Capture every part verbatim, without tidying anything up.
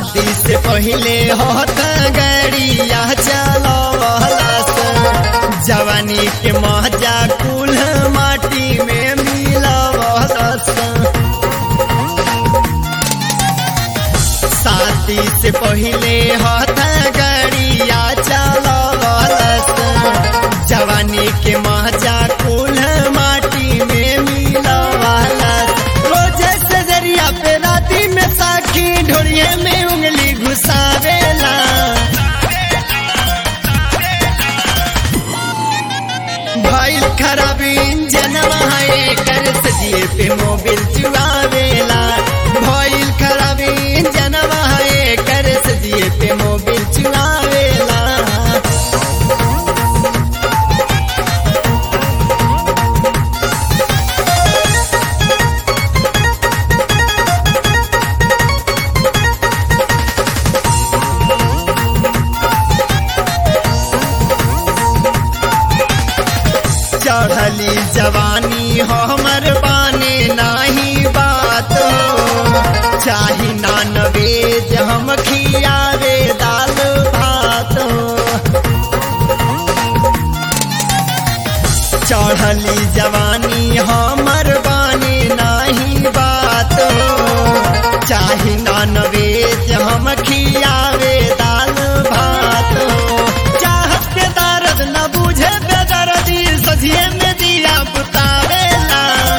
शादी से पहले होत गड़िया चलवलस जवानी के मजा कुल माटी में मिलवलस। शादी से पहले होत गड़िया चलवलस जवानी के मजा कुल माटी में मिलवलस। रोजे से जरिया पे राती में साखी ढोरिये में उंगली घुसावेला। भइल खराब इंजनवा है कर सजिए पे मोबिल चुआवेला। भइल खराब इंजनवा है कर सजिए पे मोबिल चुआवेला। चढ़ली जवानी हो हमर बाने नाही बात हो चाही नान वेज हम खियावे दाल भात हो। चढ़ली जवानी हमर बाने नाही बात हो चाही नान वेज हम खियावे दाल भात हो। चाहत के दर्द न बुझे बेदर्दी सजिए में दिया बुतावेला।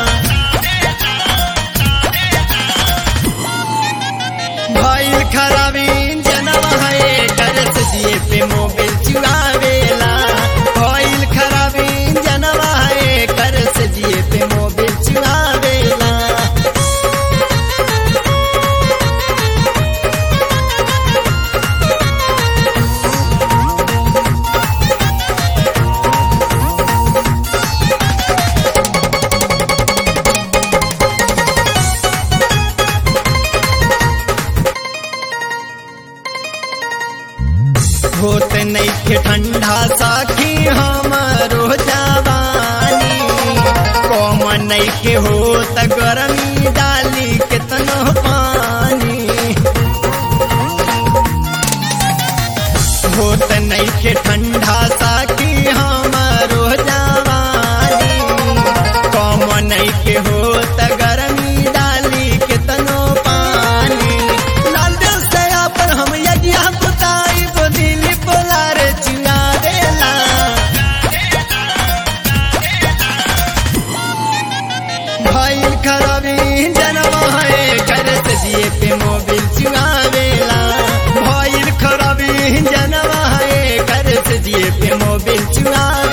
भइल खराब इंजनवा है कर सजिए पे मोबिल चुआवेला। भइल खराब इंजनवा है कर सजिए पे मोबिल चुआवेला। होत नहीं के ठंडा साखी हमारो जवानी कौन नहीं के होत गरमी डाली कितनो पानी। होत नहीं के ठंडा साखी हमारो जवानी कौन नहीं के होत गरमी डाली कितनो पानी। लाल दिल से पर हम यज्ञ बुताई दिली पोलार चुना देला। भइल खराब इंजनवा है कर सजिए पे मोबिल चुआवेला। भइल खराब इंजनवा है कर सजिए पे मोबिल चुआ